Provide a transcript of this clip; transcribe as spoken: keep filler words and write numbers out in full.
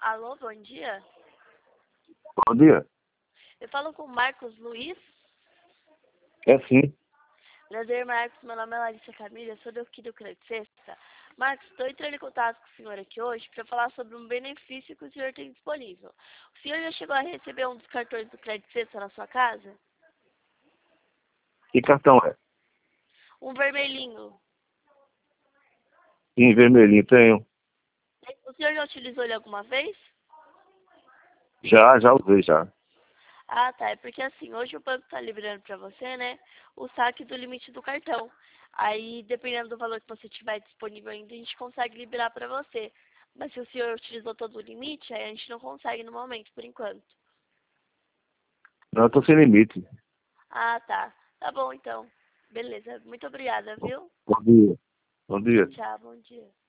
Alô, bom dia. Bom dia. Eu falo com o Marcos Luiz. É sim. Prazer, Marcos. Meu nome é Larissa Camila, sou do aqui do Crédito Sexta. Marcos, estou entrando em contato com o senhor aqui hoje para falar sobre um benefício que o senhor tem disponível. O senhor já chegou a receber um dos cartões do Crédito Sexta na sua casa? Que cartão é? Um vermelhinho. Sim, vermelhinho, tenho. O senhor já utilizou ele alguma vez? Já, já usei já. Ah, tá. É porque assim, hoje o banco está liberando para você, né, o saque do limite do cartão. Aí, dependendo do valor que você tiver disponível ainda, a gente consegue liberar para você. Mas se o senhor utilizou todo o limite, aí a gente não consegue no momento, por enquanto. Não, eu tô sem limite. Ah, tá. Tá bom, então. Beleza. Muito obrigada, viu? Bom dia. Bom Tchau, dia. tchau. Bom dia.